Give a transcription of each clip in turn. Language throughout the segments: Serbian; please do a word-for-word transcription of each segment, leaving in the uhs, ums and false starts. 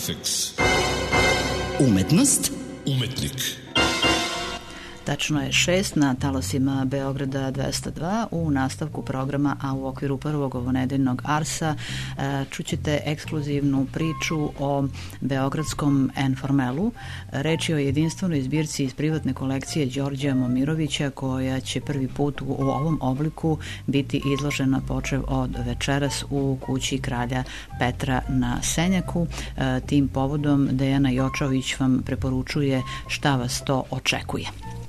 Artifacts. Umetnost. Umetnik. Tačno je šest na talasima Beograda dvesta dva u nastavku programa, a u okviru prvog ovonedeljnog Arsa čućete ekskluzivnu priču o beogradskom Enformelu. Reč je o jedinstvenoj zbirci iz privatne kolekcije Đorđa Momirovića koja će prvi put u ovom obliku biti izložena počev od večeras u kući kralja Petra na Senjaku. Tim povodom Dejana Jočović vam preporučuje šta vas to očekuje.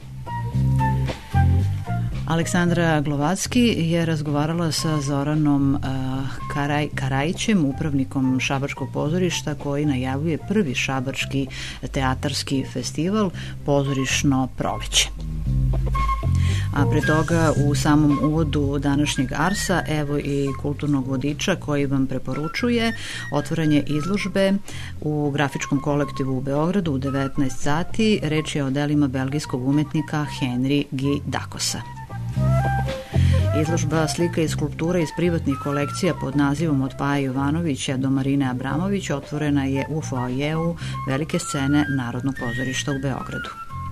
Aleksandra Glovacki je razgovarala sa Zoranom uh, Karaj, Karajićem, upravnikom Šabačkog pozorišta, koji najavljuje prvi šabački teatarski festival Pozorišno proleće. A pre toga u samom uvodu današnjeg Arsa evo i kulturnog vodiča koji vam preporučuje otvaranje izložbe u grafičkom kolektivu u Beogradu u devetnaest sati. Reč je o delima belgijskog umetnika Henry Guy Dacosa. Izložba slika i skulptura iz privatnih kolekcija pod nazivom Od Paje Jovanovića do Marine Abramović otvorena je u foajeu velike scene Narodnog pozorišta u Beogradu.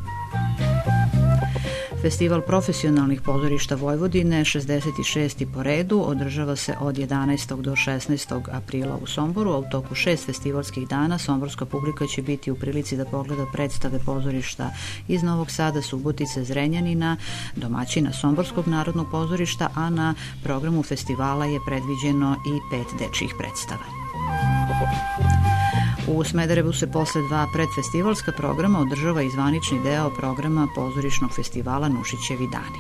Festival profesionalnih pozorišta Vojvodine, šezdeset šesti po redu, održava se od jedanaestog do šesnaestog aprila u Somboru, a u toku šest festivalskih dana somborska publika će biti u prilici da pogleda predstave pozorišta iz Novog Sada, Subotice, Zrenjanina, domaćina Somborskog narodnog pozorišta, a na programu festivala je predviđeno i pet dečjih predstava. U Smederevu se posle dva predfestivalska programa održava i zvanični deo programa pozorišnog festivala Nušićevi dani.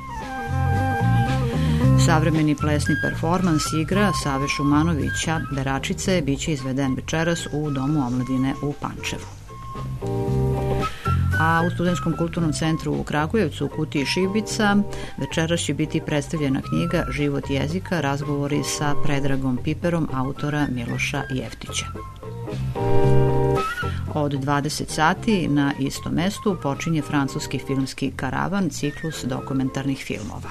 Savremeni plesni performans igra Save Šumanovića Beračice biće izveden večeras u Domu omladine u Pančevu. A u Studentskom kulturnom centru u Kragujevcu u kutiji Šibica večeras će biti predstavljena knjiga Život jezika, razgovori sa Predragom Piperom autora Miloša Jeftića. Od dvadeset sati na istom mestu počinje francuski filmski karavan, ciklus dokumentarnih filmova.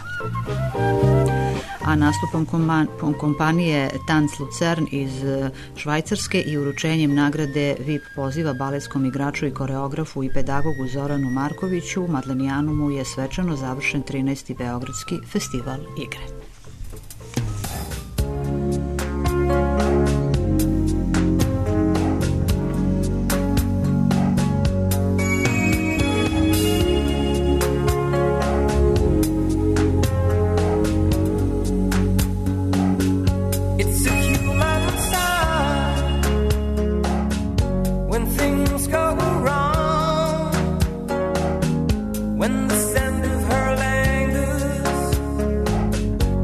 A nastupom kompanije Tanz Lucern iz Švajcarske i uručenjem nagrade V I P poziva baletskom igraču i koreografu i pedagogu Zoranu Markoviću, u Madlenijanumu je svečano završen trinaesti Beogradski festival igre. When the scent of her languors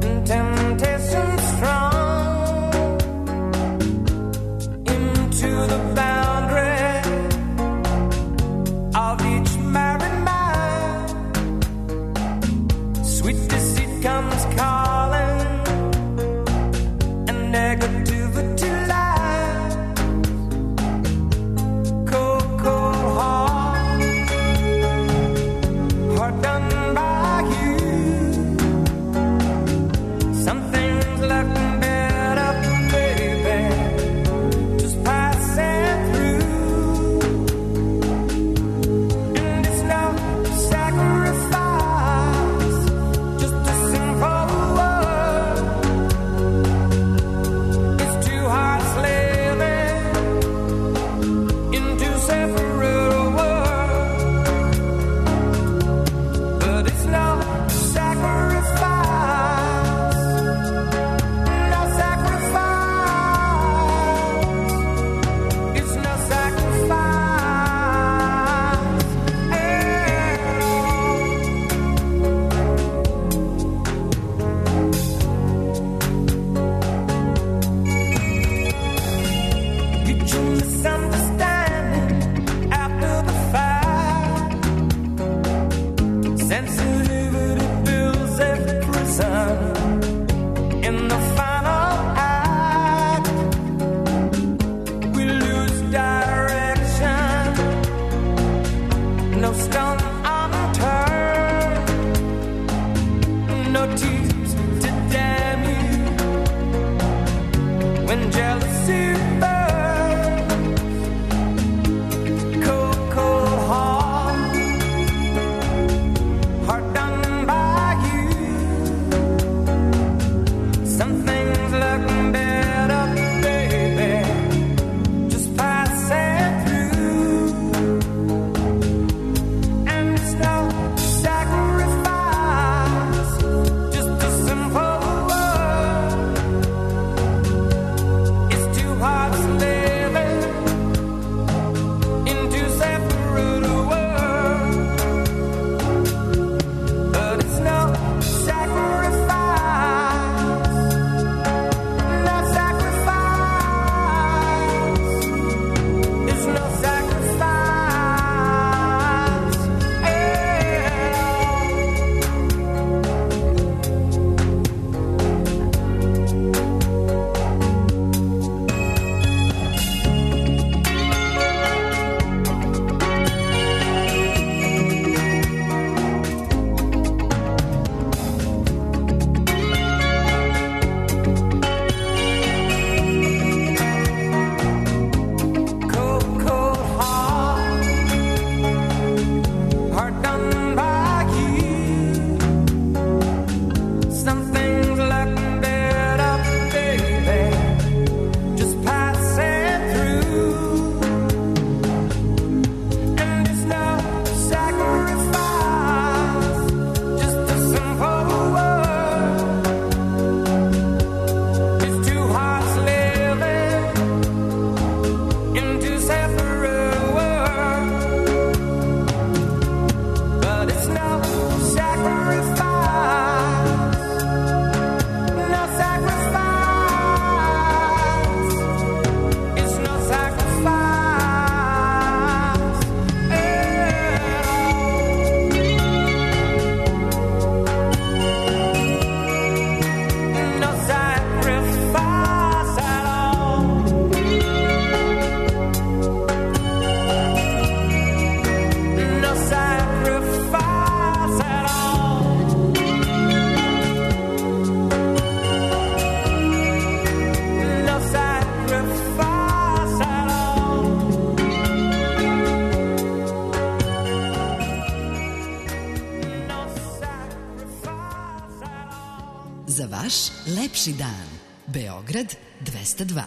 Lepši dan. Beograd dvesta dva.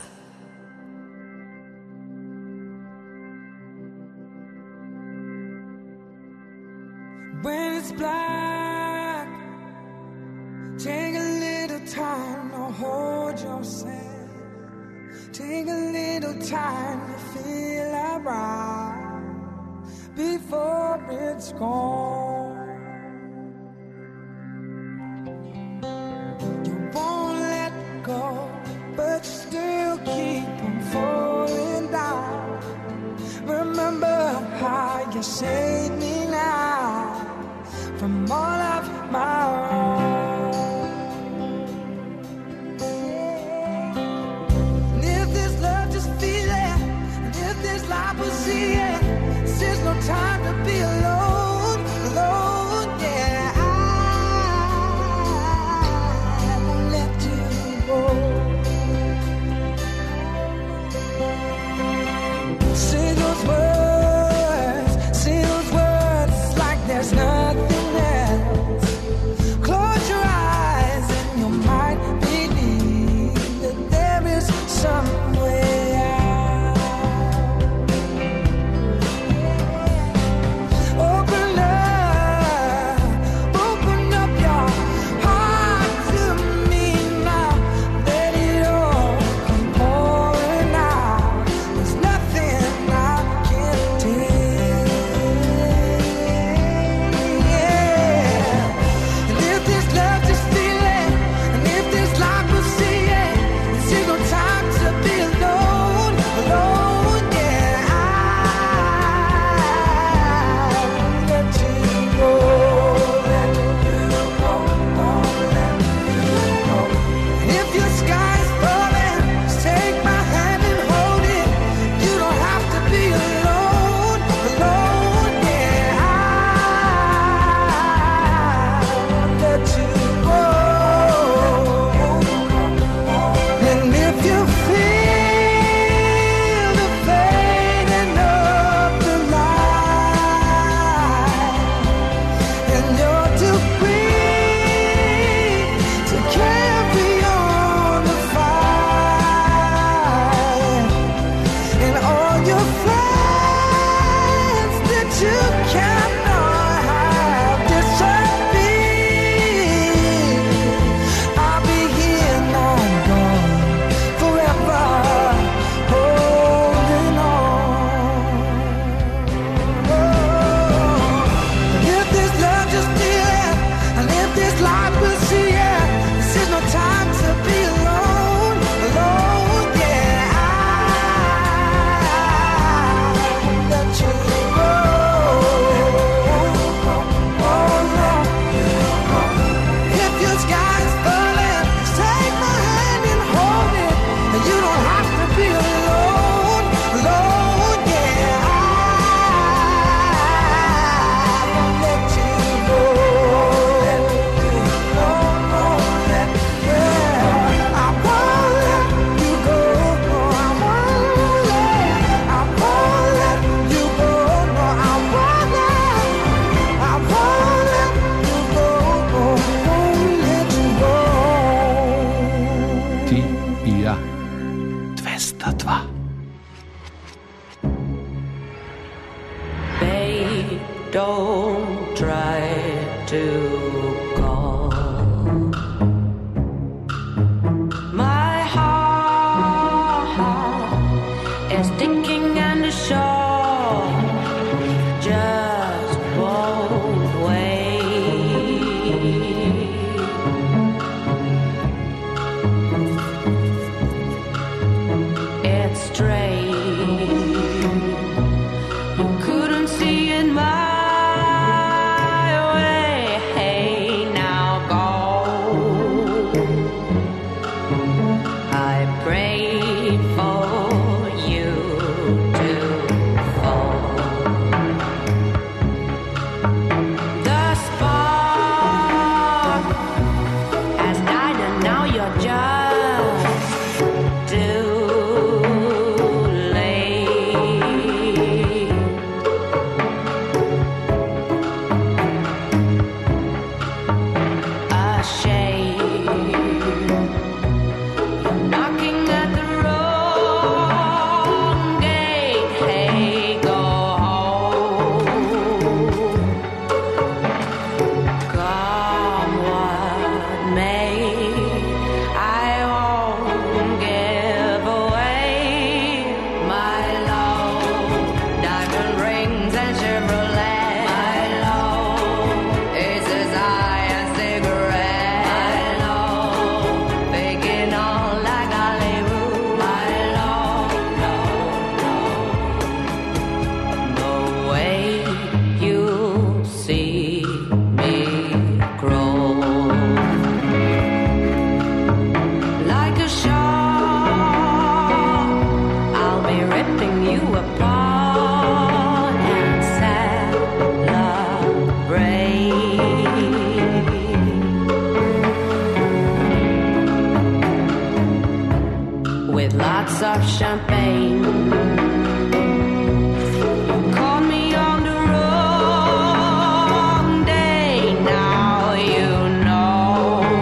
When it's black, take a little time to hold yourself. Take a little time to feel alright before it's gone. You won't let go, but still keep on falling down. Remember how you saved me now from all of my own. And if this love just feel it, and if this life will see it, there's no time to be alone, alone, yeah. I won't let you go. Say those words, say those words like there's nothing else. Close your eyes and you might believe that there is some way out. Oh, lots of champagne. Call me on the wrong day, now you know.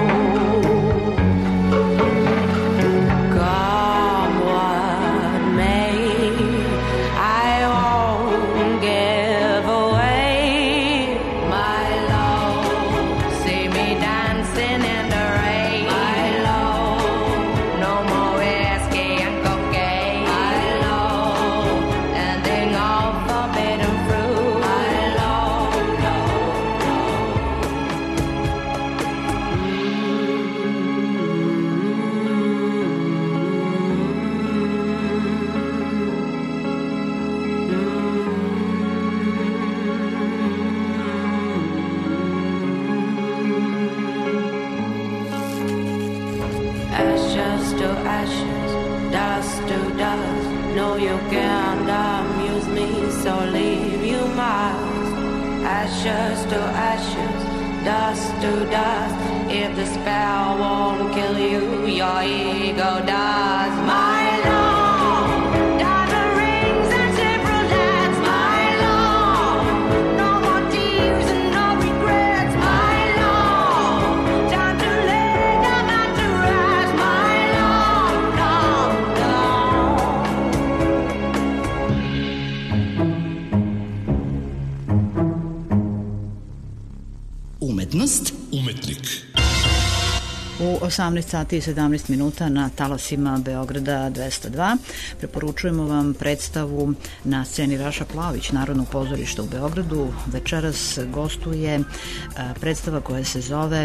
Come what may, I won't give away my love. See me dancing in the rain. My love, no more whiskey and cocaine. My love, ending all forbidden fruit. My love, love, ashes to ashes, dust to dust. No, you can't amuse me, so leave you must. Ashes to ashes, dust to dust. If the spell won't kill you, your ego does. My love, diamond rings and Chevrolets. My love, no more tears and no regrets. My love, time to lay down and to rest. My love, love, love. Umetnost, Umetnik. U osamnaest sati i sedamnaest minuta na talasima Beograda dvesta dva preporučujemo vam predstavu na sceni Raša Plavić Narodnog pozorišta u Beogradu. Večeras gostuje a, predstava koja se zove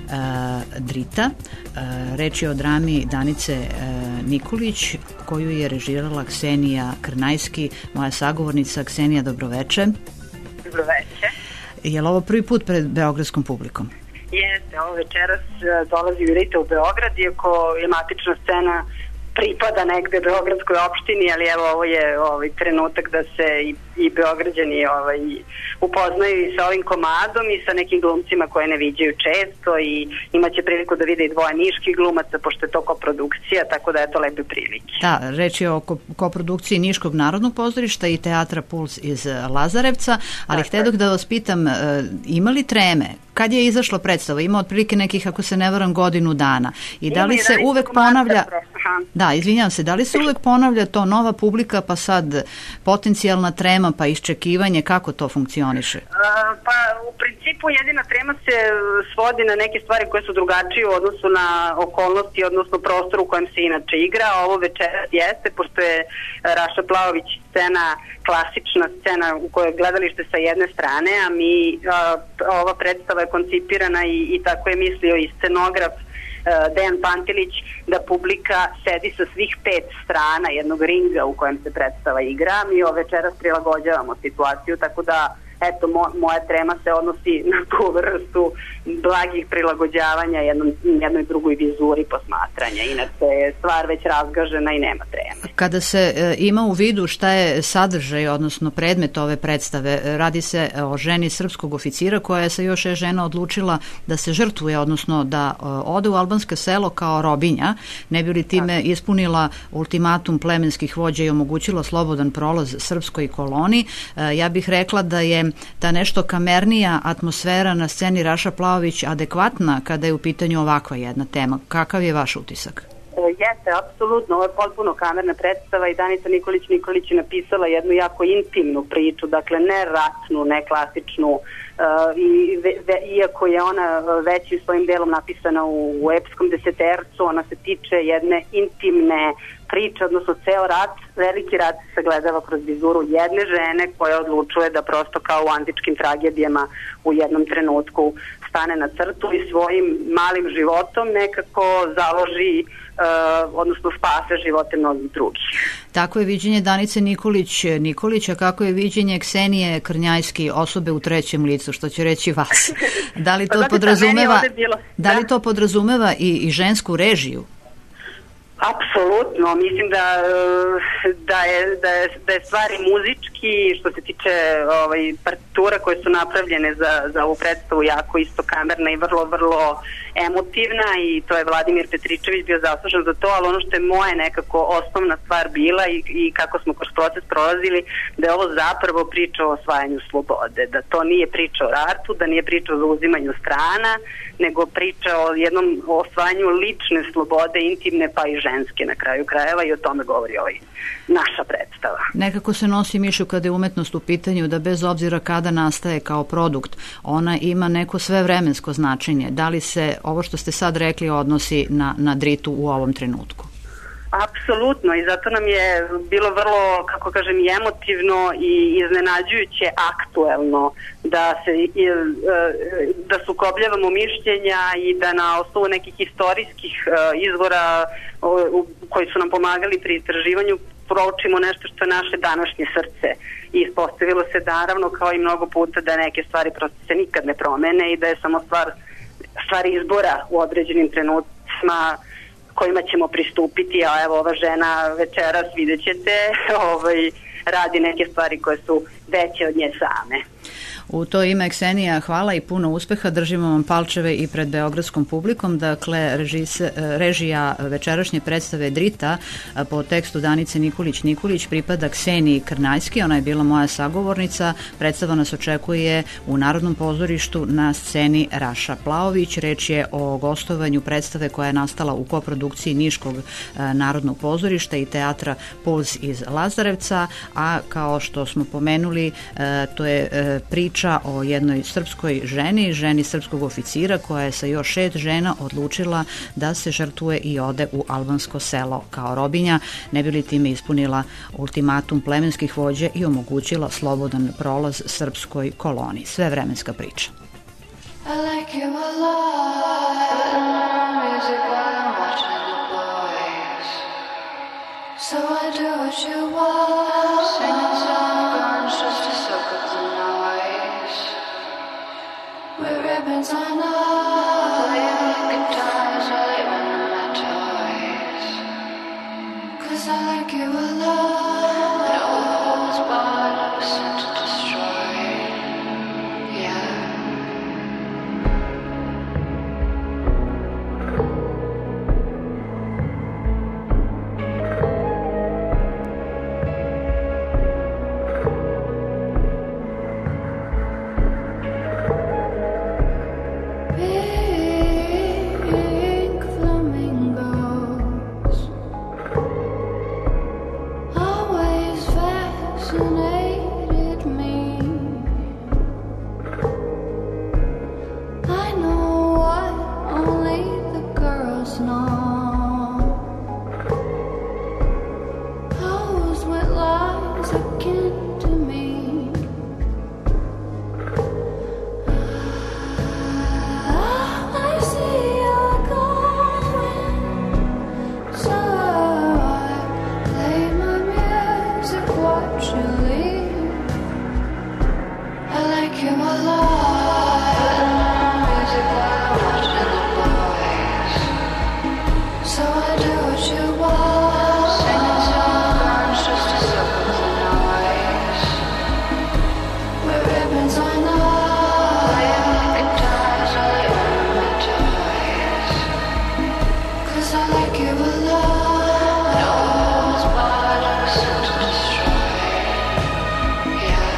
a, Drita. A, reč je o drami Danice a, Nikolić, koju je režirala Ksenija Krnajski, moja sagovornica. Ksenija, dobroveče. Dobroveče. Je li ovo prvi put pred beogradskom publikom? Jeste, ovo večeras e, dolazi Drita u Beograd, iako je matična scena pripada negde beogradskoj opštini, ali evo ovo je ovaj trenutak da se i, i beograđani ovaj, upoznaju i sa ovim komadom i sa nekim glumcima koje ne viđaju često i imaće priliku da vide i dvoje niških glumaca, pošto je to koprodukcija, tako da je to lepe prilike. Da, reč je o koprodukciji Niškog narodnog pozorišta i teatra Puls iz Lazarevca, ali htedok da vas pitam, ima li treme? Kad je izašla predstava? Ima otprilike nekih, ako se ne varam, godinu dana. I da li se uvek ponavlja... Da, izvinjam se, da li se uvek ponavlja to nova publika, pa sad potencijalna trema, pa iščekivanje, kako to funkcioniše? Pa u principu jedina trema se svodi na neke stvari koje su drugačije u odnosu na okolnosti, odnosno prostor u kojem se inače igra. Ovo večeras jeste, pošto je Raša Plaović scena, klasična scena u kojoj je gledalište sa jedne strane, a mi, a, ova predstava je koncipirana i, i tako je mislio i scenograf Dejan Pantilić, da publika sedi sa svih pet strana jednog ringa u kojem se predstava igra. Mi ove večeras prilagođavamo situaciju, tako da eto, mo, moja trema se odnosi na tu vrstu blagih prilagođavanja jednom, jednoj drugoj vizuri posmatranja. Inače je stvar već razgažena i nema treme. Kada se e, ima u vidu šta je sadržaj, odnosno predmet ove predstave, radi se o ženi srpskog oficira koja se još je žena odlučila da se žrtvuje, odnosno da e, ode u albansko selo kao robinja, ne bi li time ispunila ultimatum plemenskih vođa i omogućila slobodan prolaz srpskoj koloni. E, ja bih rekla da je ta nešto kamernija atmosfera na sceni Raša Plaović adekvatna kada je u pitanju ovakva jedna tema. Kakav je vaš utisak? Jeste, apsolutno, ovo je potpuno kamerna predstava i Danica Nikolić Nikolić je napisala jednu jako intimnu priču, dakle ne ratnu, ne klasičnu, uh, i ve, ve, iako je ona većim svojim delom napisana u, u epskom desetercu, ona se tiče jedne intimne priče, odnosno ceo rat, veliki rat se sagledava kroz vizuru jedne žene koja odlučuje da prosto kao u antičkim tragedijama u jednom trenutku stane na crtu i svojim malim životom nekako založi, uh, odnosno spase živote mnogih drugih. Tako je viđenje Danice Nikolić Nikolića, kako je viđenje Ksenije Krnjajski, osobe u trećem licu, što će reći vas. Da li to, pa, podrazumeva, bilo, da li to podrazumeva i, i žensku režiju? Apsolutno, mislim da, da, je, da, je, da je stvari muzički, što se tiče ovaj, partitura koje su napravljene za, za ovu predstavu, jako isto kamerna i vrlo, vrlo emotivna i to je Vladimir Petričević bio zaslužan za to, ali ono što je moja nekako osnovna stvar bila i, i kako smo kroz proces prolazili, da je ovo zapravo priča o osvajanju slobode, da to nije priča o ratu, da nije priča o zauzimanju strana, nego priča o jednom osvajanju lične slobode, intimne pa i ženske na kraju krajeva, i o tome govori ovaj naša predstava. Nekako se nosi mišlju kada je umetnost u pitanju da bez obzira kada nastaje kao produkt, ona ima neko svevremensko značenje. Da li se ovo što ste sad rekli odnosi na, na Dritu u ovom trenutku? Apsolutno, i zato nam je bilo vrlo, kako kažem, i emotivno i iznenađujuće aktuelno da se da sukobljavamo mišljenja i da na osnovu nekih istorijskih izvora koji su nam pomagali pri istraživanju proučimo nešto što je naše današnje srce. I ispostavilo se naravno kao i mnogo puta da neke stvari prosto se nikad ne promene i da je samo stvar, stvar izbora u određenim trenucima kojima ćemo pristupiti, a evo ova žena večeras vidjet ćete ovaj, radi neke stvari koje su veće od nje same. U to ime, Ksenija, hvala i puno uspeha. Držimo vam palčeve i pred beogradskom publikom. Dakle, režise, režija večerašnje predstave Drita po tekstu Danice Nikolić-Nikolić pripada Kseniji Krnajski. Ona je bila moja sagovornica. Predstava nas očekuje u Narodnom pozorištu na sceni Raša Plaović. Reč je o gostovanju predstave koja je nastala u koprodukciji Niškog Narodnog pozorišta i teatra Puls iz Lazarevca, a kao što smo pomenuli, to je priča o jednoj srpskoj ženi, ženi srpskog oficira koja je sa još šest žena odlučila da se žrtvuje i ode u albansko selo kao robinja, ne bi li time ispunila ultimatum plemenskih vođa i omogućila slobodan prolaz srpskoj koloniji. Sve vremenska priča. I like you a lot, music while I'm watching the boys. So I do what you want, singing songs just to soak up the noise. With ribbons on all, playing guitars while they run my toys. Cause I like you a lot, no holds barred, I was sent to destroy. Yeah. Pink flamingos always fascinated me. I know what only the girls know. Those with lies akin to me. I see you're going, so I play my music, watch you leave. I like you a lot, music while I'm watching the boys. So I do what you want, singing songs just to soak up the noise. With ribbons on all, playing guitars while they run my toys. Cause I like you a lot, no holds barred, I was sent to destroy. Yeah.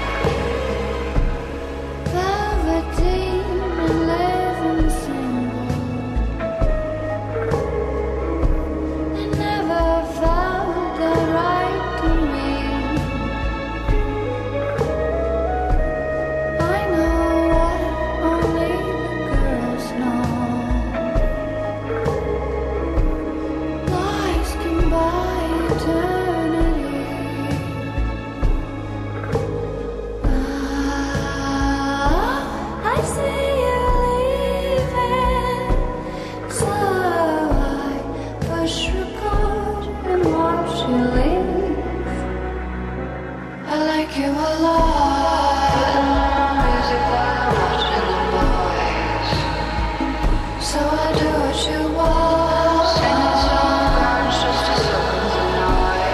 Velveteen and living single. They never felt that right to me. I know what only the girls know. Lies can buy eternity. Ah, I see you leaving, so I push record and watch you leave. I like you a lot, music while I'm watching the boys. So I do what you want, singing songs just to soak up the noise.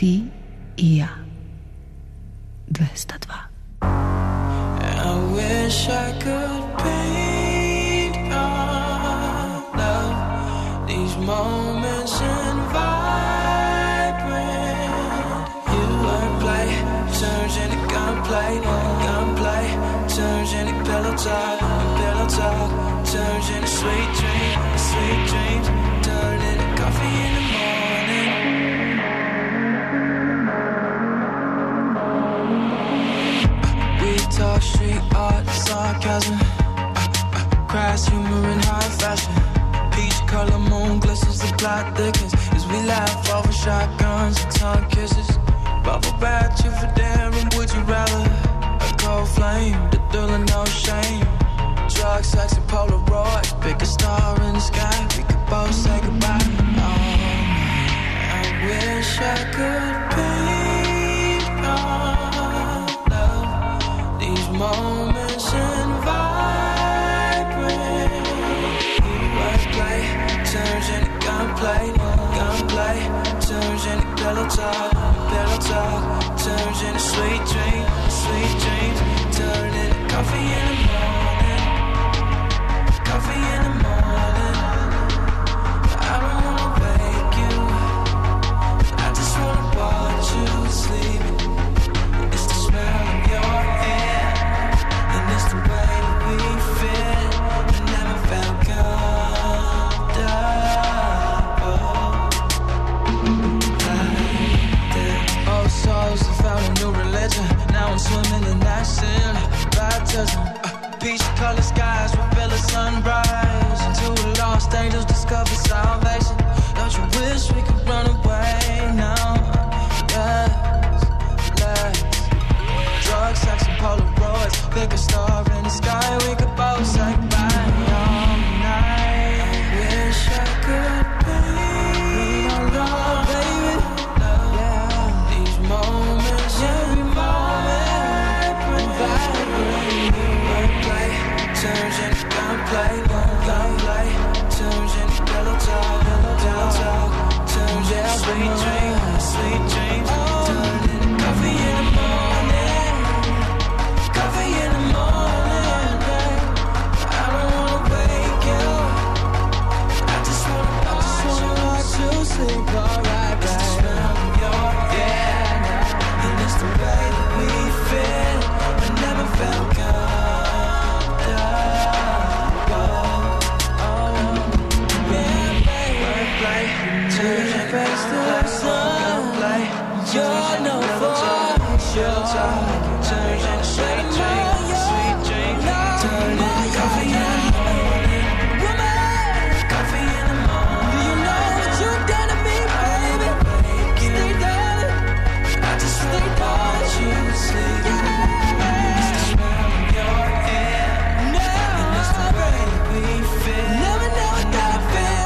Ti i ja. dvesta dva. I wish I could paint our love, these moments in vibrant. You wordplay turns into gunplay, gunplay turns into pillow talk, pillow talk turns into sweet dreams, sweet dreams turn into coffee in the morning. We talk street art, sarcasm, uh, uh, crass humor in high fashion. Peach color moon glistens, the plot thickens as we laugh over shotguns and tongue kisses. Bubble bath, you for daring, would you rather? A cold flame, the thrill of no shame. Drugs, sex, and Polaroids, pick a star in the sky, we could both say goodbye. Oh, I wish I could paint our love, these moments in vibrant. Wordplay turns into gunplay, gunplay turns into pillow talk, pillow talk turns into sweet dreams, sweet dreams turn into coffee in the morning, coffee in the morning. I don't wanna wake you, I just wanna watch you sleep. It's the smell of your hair, and it's the way that we fit. I never felt comfortable like that. Old souls have found a new religion. Now I'm swimming in that sin. Baptism, uh, peach colored skies reveal a sunrise. Until the lost angels discover salvation. Don't you wish we could run away now? Yes, let's. Drugs, sex, and Polaroids. Pick a star in the sky, we could both say goodbye all night. I wish I could paint our love, baby. Yeah, these moments, every moment, vibrant. Wordplay turns into gunplay, gunplay turns into pillow talk, pillow talk turns into sweet dreams, sweet dreams turn into coffee in the morning, coffee in the morning. I don't wanna wake you, I just wanna, I just wanna watch you sleep. Alright, it's the smell of your hair, and it's the way that we fit. I never felt comfortable. Oh, yeah, baby. Wordplay turns into face to the sun. You're no fortune. Turns into sweet dreams, sweet dreams turn into coffee in the morning, coffee in the morning. Do you know what you've done to me, baby? Stay down, I just stay down, you sleep. It's the smell of your hair, and it's the way we fit. Never, never gotta feel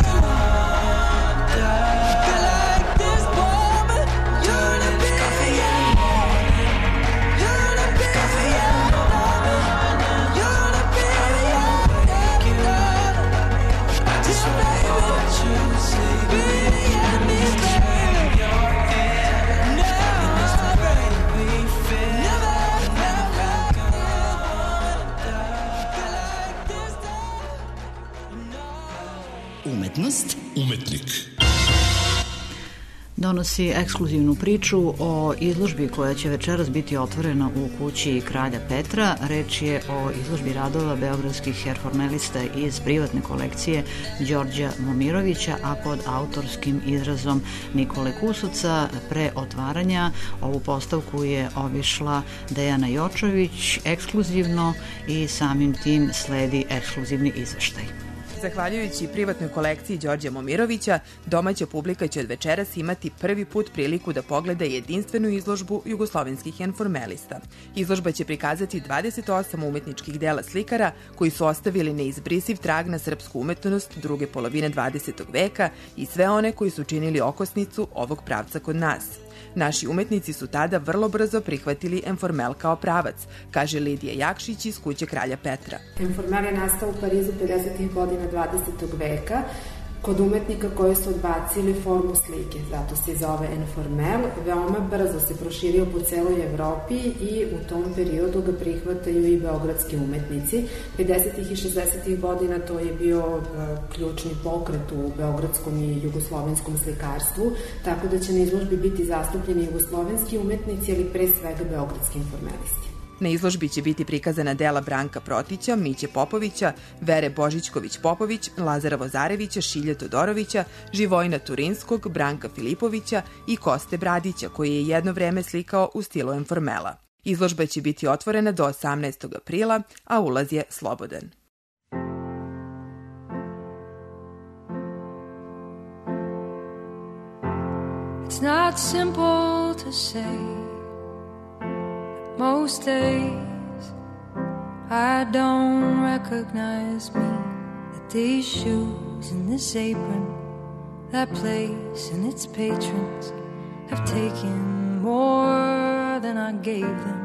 feel like this woman. You're the coffee in the morning, you're the coffee in the morning, you're the baby I just wanna watch you sleep. Baby, I need baby. Your hair, and it's the way we fit. Never, never feel like this time. Umetnost, Umetnik. Donosi ekskluzivnu priču o izložbi koja će večeras biti otvorena u kući Kralja Petra. Reč je o izložbi radova beogradskih herformelista iz privatne kolekcije Đorđa Momirovića, a pod autorskim izrazom Nikole Kusovca. Pre otvaranja ovu postavku je obišla Dejana Jočović ekskluzivno i samim tim sledi ekskluzivni izveštaj. Zahvaljujući privatnoj kolekciji Đorđa Momirovića, domaća publika će od večeras imati prvi put priliku da pogleda jedinstvenu izložbu jugoslovenskih enformelista. Izložba će prikazati dvadeset osam umetničkih dela slikara koji su ostavili neizbrisiv trag na srpsku umetnost druge polovine dvadesetog veka i sve one koji su činili okosnicu ovog pravca kod nas. Naši umetnici su tada vrlo brzo prihvatili enformel kao pravac, kaže Lidija Jakšić iz kuće Kralja Petra. Enformel je nastao u Parizu pedesetih godina dvadesetog veka Kod umetnika koji su odbacili formu slike, zato se zove informel, veoma brzo se proširio po celoj Evropi i u tom periodu ga prihvataju i beogradski umetnici. pedesetih i šezdesetih godina to je bio uh, ključni pokret u beogradskom i jugoslovenskom slikarstvu, tako da će na izložbi biti zastupljeni jugoslovenski umetnici, ali pre svega beogradski informelisti. Na izložbi će biti prikazana dela Branka Protića, Miće Popovića, Vere Božićković-Popović, Lazara Vozarevića, Šilje Todorovića, Živojina Turinskog, Branka Filipovića i Koste Bradića, koji je jedno vreme slikao u stilu informela. Izložba će biti otvorena do osamnaestog aprila, a ulaz je slobodan. It's not simple to say. Most days I don't recognize me, that these shoes and this apron, that place and its patrons have taken more than I gave them.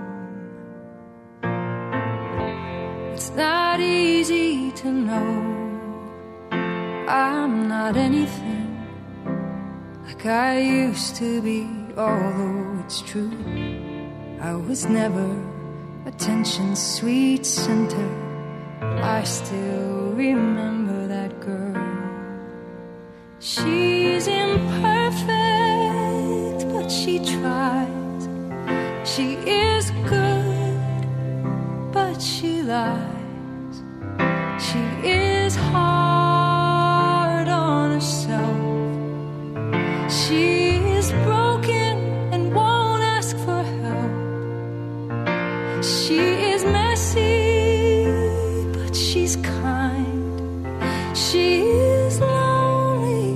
It's not easy to know I'm not anything like I used to be, although it's true I was never attention's sweet center. I still remember that girl. She's imperfect, but she tries. She is good, but she lies. She is hard on herself. She is broken and won't ask for help. She is messy, but she's kind. She is lonely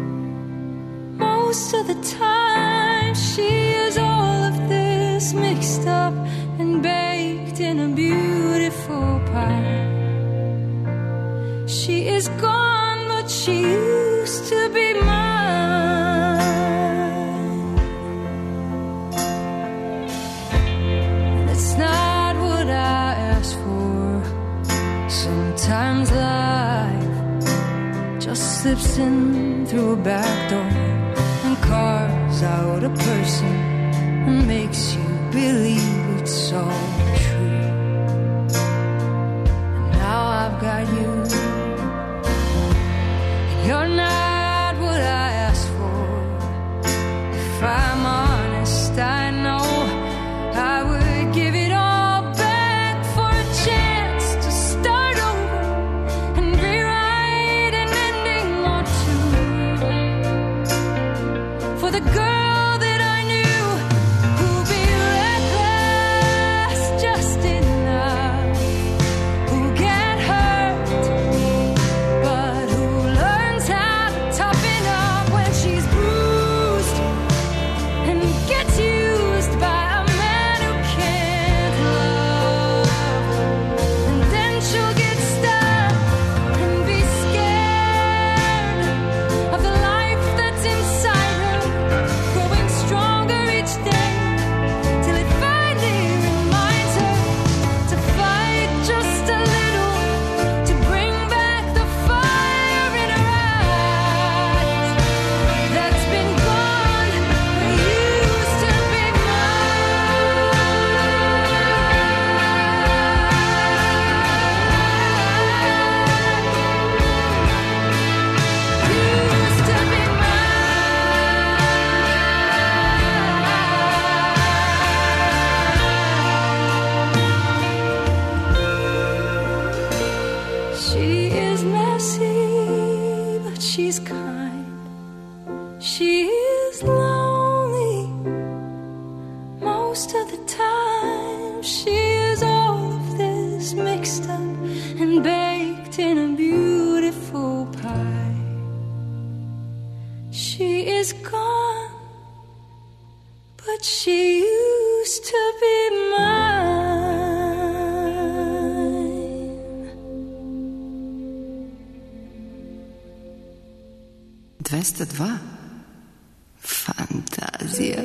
most of the time. She is all of this mixed up and baked in a beautiful pie. She is gone, but she used to be mine. It's not what I asked for. Sometimes life just slips in through a back door and carves out a person and makes you believe it's all true. And now I've got you, and you're not what I asked for. If I'm honest, I know I would give it all back for a chance to start over and rewrite an ending or two. For the girl that I knew who'd be reckless just enough, who get hurt, but who learns how to toughen up when she's bruised and gets used by a man who can't love. And then she'll get stuck and be scared of the life that's inside her, growing stronger each day, till it finally reminds her to fight just a little, to bring back the fire in her eyes that's been gone but used to be mine. Used to be mine. She is messy, but she's kind. She is lonely most of the time. She is all of this mixed up and baked in a beautiful pie. She is gone, but she used to be mine. dvesta dva. Fantazija.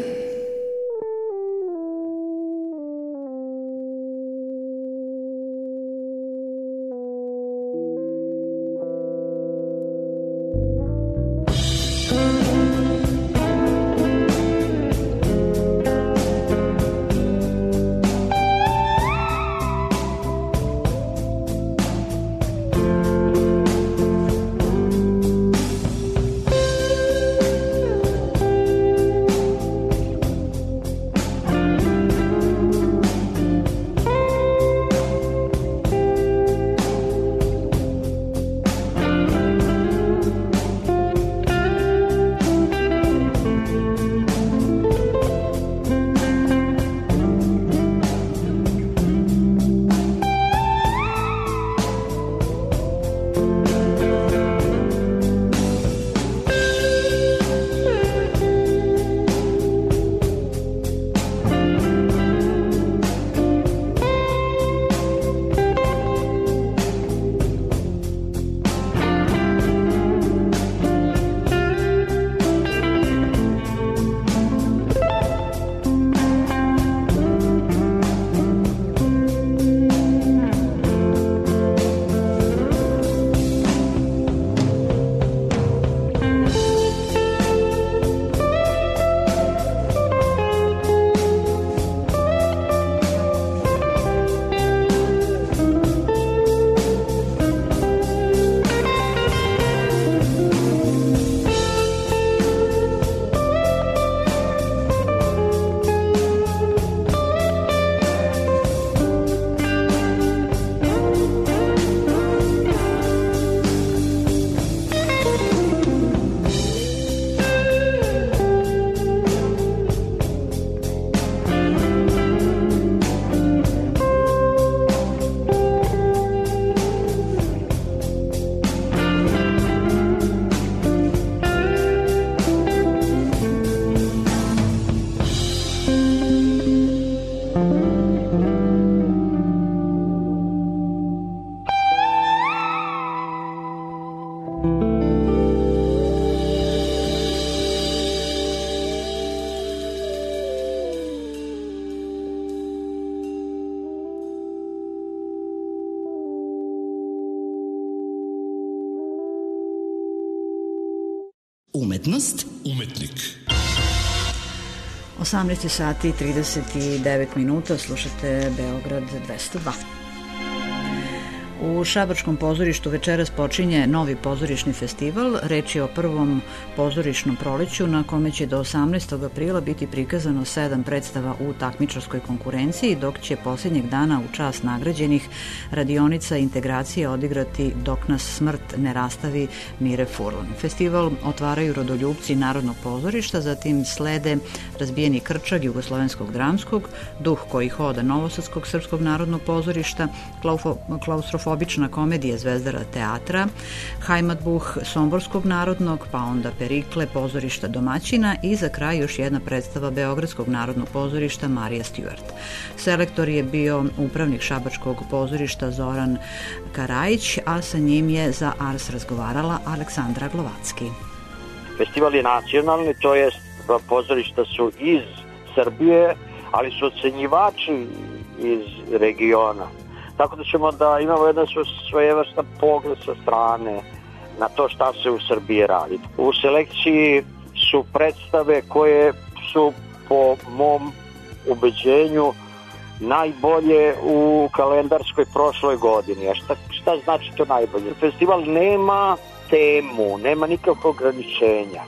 Umetnost, umetnik. osamnaest sati i trideset devet minuta, slušate Beograd dvesta dva. U Šabačkom pozorištu večeras počinje novi pozorišni festival. Reč je o prvom pozorišnom proleću na kome će do osamnaestog aprila biti prikazano sedam predstava u takmičarskoj konkurenciji, dok će posljednjeg dana u čast nagrađenih radionica integracije odigrati Dok nas smrt ne rastavi Mire Furlan. Festival otvaraju rodoljubci Narodnog pozorišta, zatim slede Razbijeni krčag Jugoslovenskog dramskog, Duh koji hoda Novosadskog srpskog narodnog pozorišta, Klaustrofobična komedija Zvezdara teatra, Hajmatbuh Somborskog narodnog, pa onda Perikle pozorišta domaćina i za kraj još jedna predstava Beogradskog narodnog pozorišta Marija Stewart. Selektor je bio upravnik Šabačkog pozorišta Zoran Karajić, a sa njim je za Ars razgovarala Aleksandra Glovacki. Festival je nacionalni, to jest pozorišta su iz Srbije, ali su ocenjivači iz regiona. Tako da ćemo da imamo jedan svojevrstan pogled sa strane na to šta se u Srbiji radi. U selekciji su predstave koje su po mom ubeđenju najbolje u kalendarskoj prošloj godini. A šta, šta znači to najbolje? Festival nema temu, nema nikakvog ograničenja.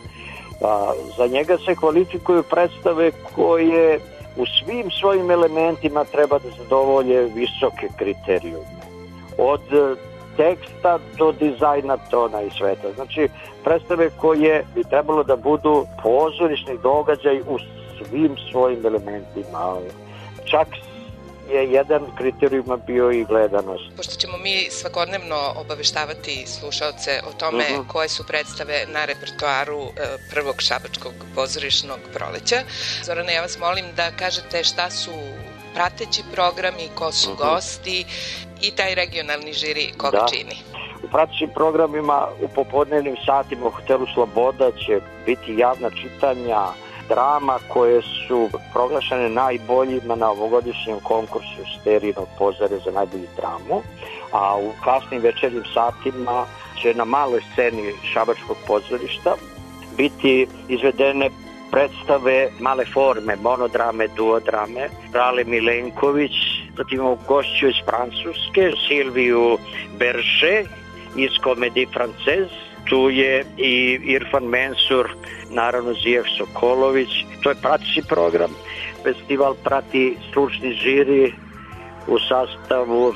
A, za njega se kvalifikuju predstave koje u svim svojim elementima treba da zadovolje visoke kriterijume. Od teksta do dizajna tona i sveta. Znači, predstave koje bi trebalo da budu pozorišni događaj u svim svojim elementima. Čak je jedan kriterijuma bio i gledanost. Pošto ćemo mi svakodnevno obaveštavati slušaoce o tome uh-huh. koje su predstave na repertoaru prvog Šabačkog pozorišnog proleća, Zorana, ja vas molim da kažete šta su prateći programi, ko su uh-huh. gosti i taj regionalni žiri koga da. čini. U pratećim programima u popodnevnim satima u hotelu Sloboda će biti javna čitanja drama koje su proglašene najboljima na ovogodišnjem konkursu Sterinog pozore za najbolju dramu, a u kasnim večernjim satima će na maloj sceni Šabačkog pozorišta biti izvedene predstave male forme, monodrame, duodrame, Rale Milenković, zatim imamo gošću iz Francuske, Silviju Berger iz Komedije Française, tu je i Irfan Mensur, naravno Zijeh Sokolović, to je prateći program. Festival prati stručni žiri u sastavu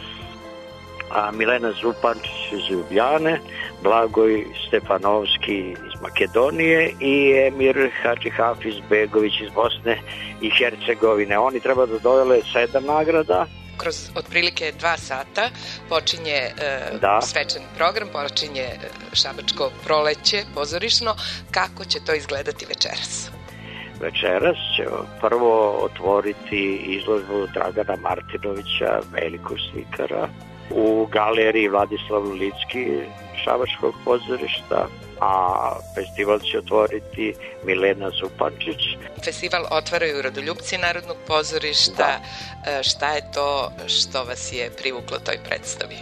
a, Milena Zupančić iz Ljubljane, Blagoj Stefanovski iz Makedonije i Emir Hadžihafiz Begović iz Bosne i Hercegovine. Oni treba da dodele sedam nagrada. Kroz otprilike dva sata počinje e, da. svečani program, počinje Šabačko proleće pozorišno. Kako će to izgledati večeras? Večeras će prvo otvoriti izložbu Dragana Martinovića, velikog slikara, u galeriji Vladislav Licki Šabačkog pozorišta, a festival će otvoriti Milena Zupančić. Festival otvaraju rodoljubci Narodnog pozorišta. Da. Šta je to što vas je privuklo toj predstavi?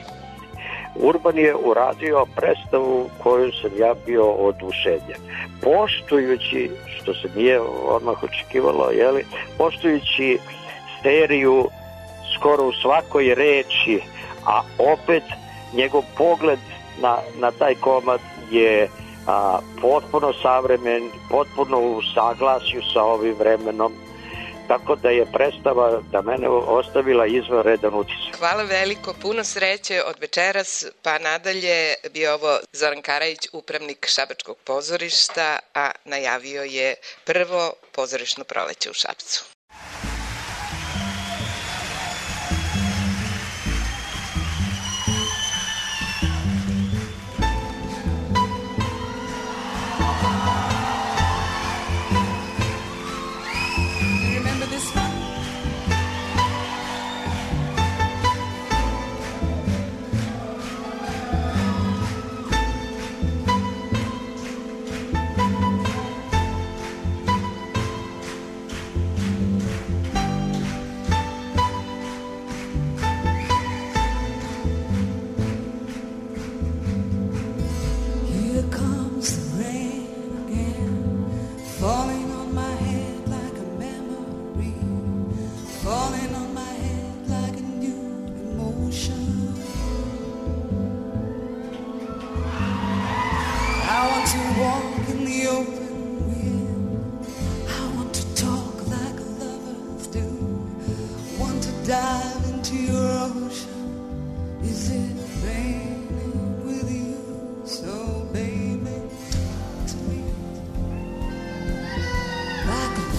Urban je uradio predstavu koju sam ja bio oduševljen. Poštujući, što se nije odmah očekivalo, jeli, poštujući seriju skoro u svakoj reči, a opet njegov pogled na, na taj komad je a, potpuno savremen, potpuno u saglasju sa ovim vremenom, tako da je predstava da mene ostavila izvanredan utisak. Hvala veliko, puno sreće od večeras pa nadalje. Bio ovo Zoran Karajić, upravnik Šabačkog pozorišta, a najavio je prvo pozorišno proleće u Šapcu.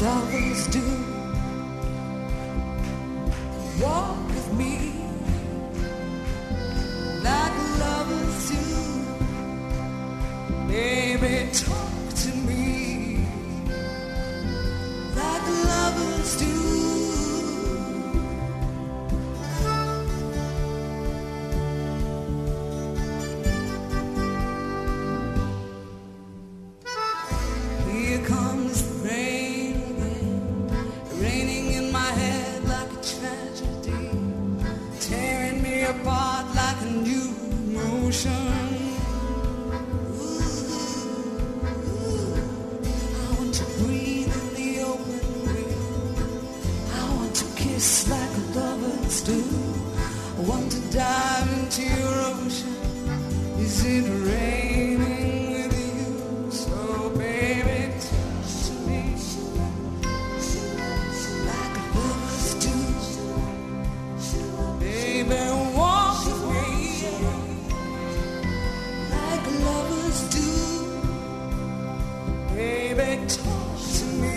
lovers do. Walk with me like lovers do. Baby, talk to me like lovers do. Here comes the rain again, raining in my head like a tragedy, tearing me apart like a new emotion. Like lovers do, I want to dive into your ocean. Is it raining with you? So baby, touch me like lovers do. Baby, walk with me like lovers do. Baby, talk to me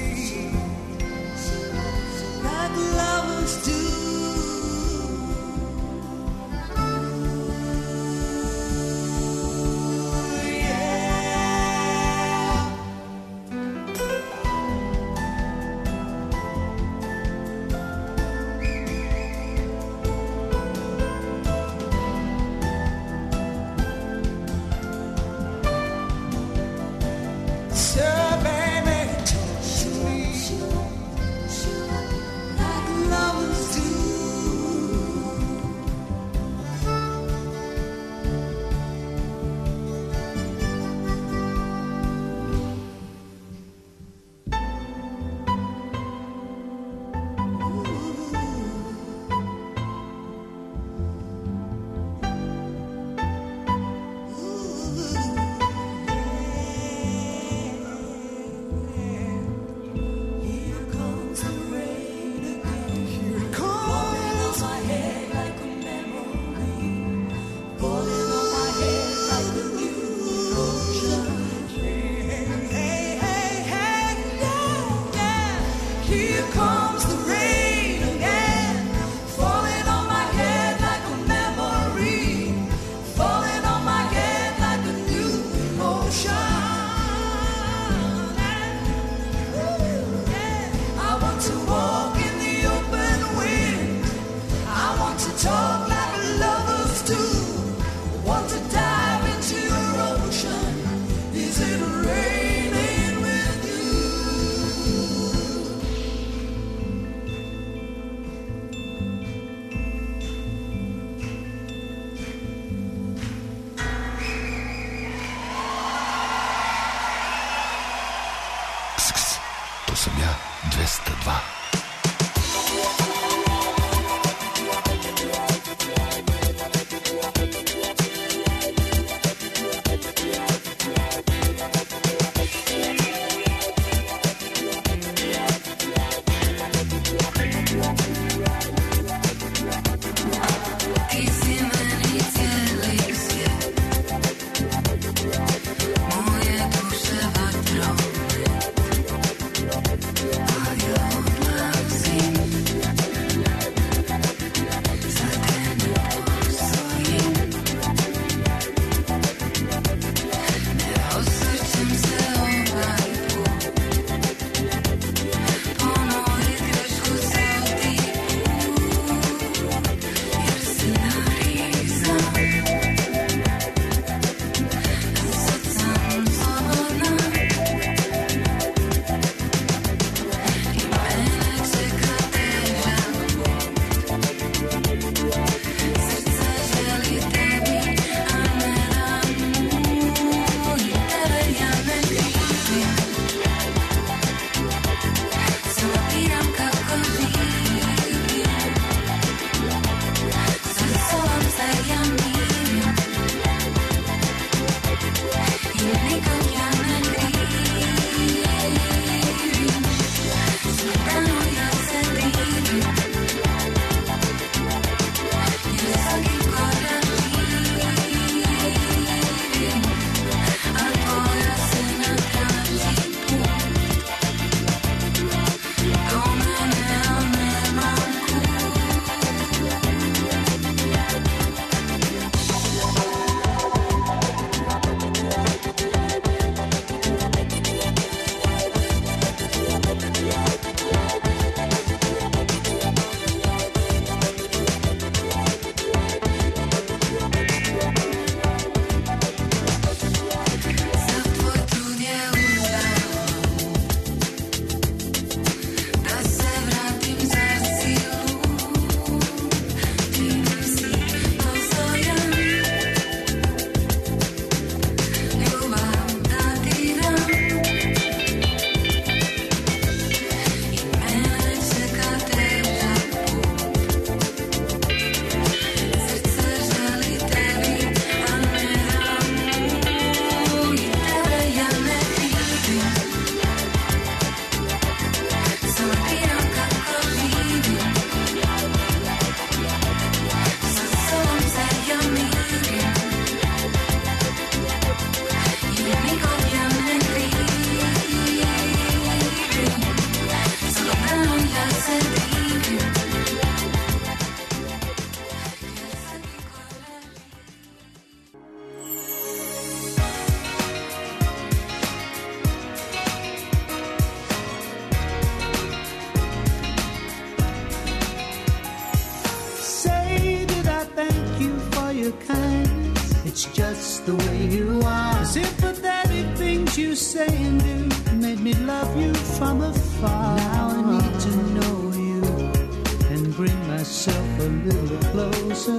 like lovers do. Moje dusze watrony, a ja say and do made me love you from afar. Now I need to know you and bring myself a little closer.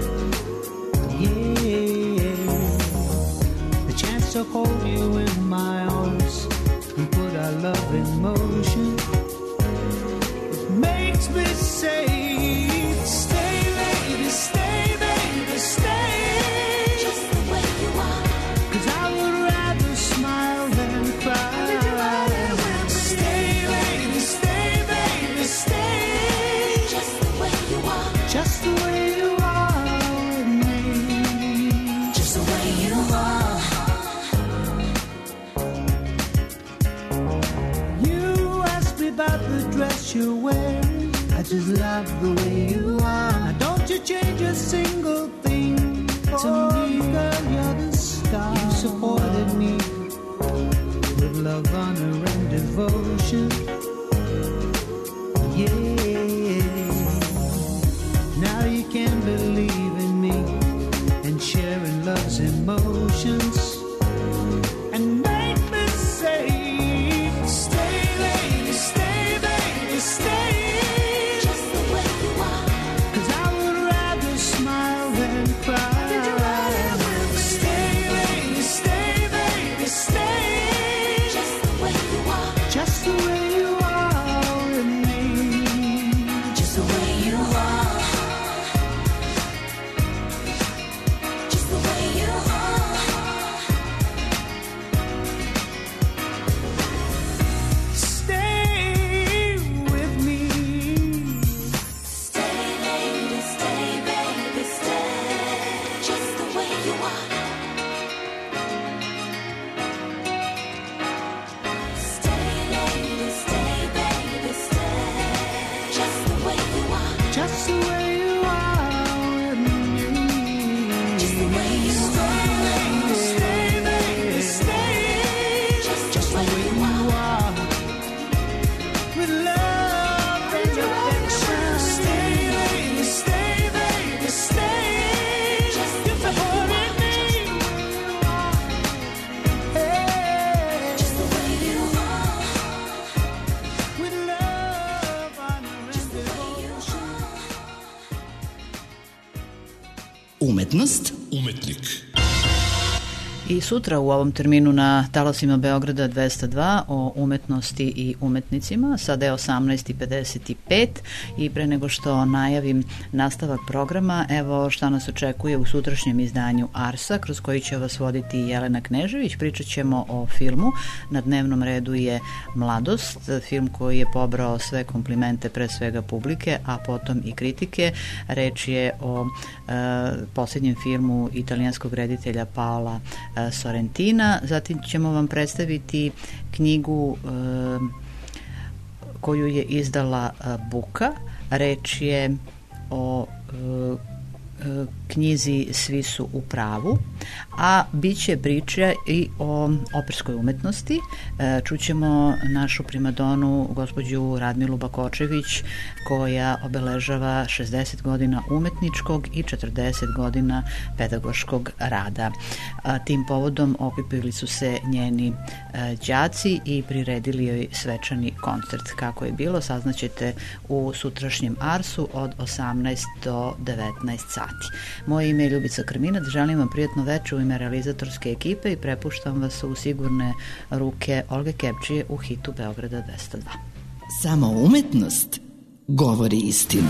Yeah, the chance to hold you in my arms and put our love in motion. It makes me say, stay, baby, stay, baby, stay. Just the way you are. 'Cause I would rather smile than cry. Stay, baby, stay, baby, stay. Just the way you are. Just the way you are with me. Just the way you are. You asked me about the dress you're wearing. I just love the way you are. Now don't you change a single thing to me, girl. You're the star. You supported me with love, honor, and devotion. Yeah. Now you can believe in me and sharing love's emotions. And make me say, stay, baby, stay, baby, stay. Just the way you are. 'Cause I would rather smile than cry. Stay, baby, stay, baby, stay. Just the way you are. Just the way you are with me. Just the way you are. Just the way you are. Stay with me. Stay, lady, stay, baby, stay. Just the way you are. Stay, lady, stay, baby, stay. Just the way you are. Just the way you are with me. Just the way you are. Stay, baby, stay. Just Just the the way way you you are. are. With love and affection. Stay, baby, stay, baby, stay. Just You the way you supported me. Hey. Just the way you are. With love, honor, and Just the way you devotion. are. Umetnost, Umetnik. I sutra u ovom terminu na talasima Beograda dvesta dva o umetnosti i umetnicima, sada je osamnaest i pedeset pet i pre nego što najavim nastavak programa, evo šta nas očekuje u sutrašnjem izdanju Arsa, kroz koji će vas voditi Jelena Knežević. Pričat ćemo o filmu. Na dnevnom redu je Mladost, film koji je pobrao sve komplimente pre svega publike, a potom i kritike. Reč je o e, posljednjem filmu italijanskog reditelja Paola e, Sorrentina. Zatim ćemo vam predstaviti knjigu e, koju je izdala e, Buka. Reč je o e, knjizi Svi su u pravu, a bit će priče i o operskoj umetnosti. Čućemo našu primadonu gospođu Radmilu Bakočević, koja obeležava šezdeset godina umetničkog i četrdeset godina pedagoškog rada. Tim povodom okupili su se njeni đaci i priredili joj svečani koncert. Kako je bilo, saznaćete u sutrašnjem Arsu od osamnaest do devetnaest sati. Moje ime je Ljubica Krminat, želim vam prijatno večer u ime realizatorske ekipe i prepuštam vas u sigurne ruke Olge Kepčije u hitu Beograda dvesta dva. samo umetnost govori istinu.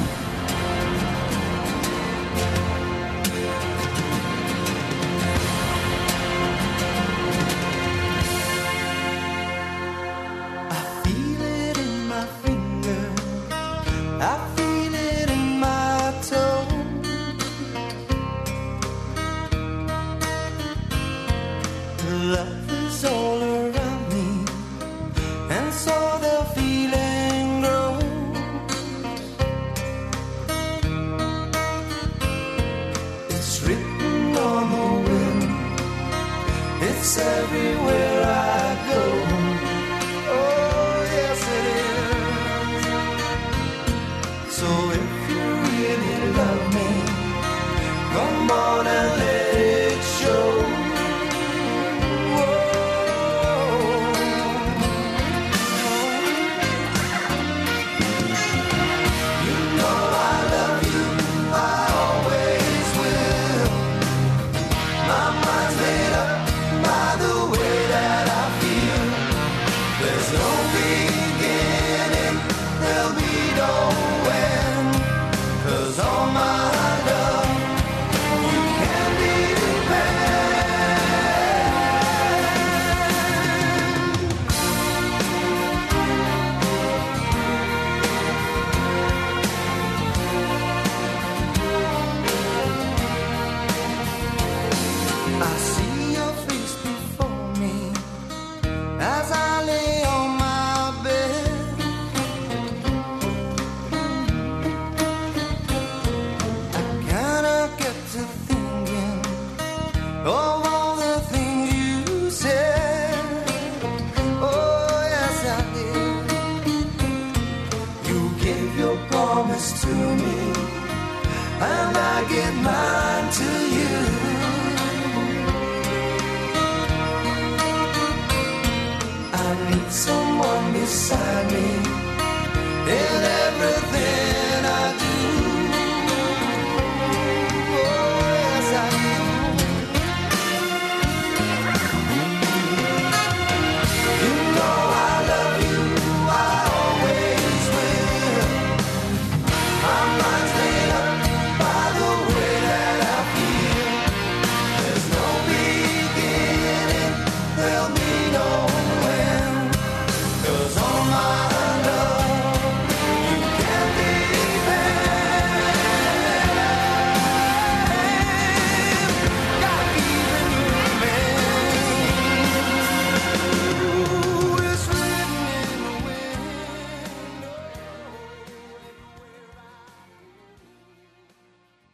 beside me.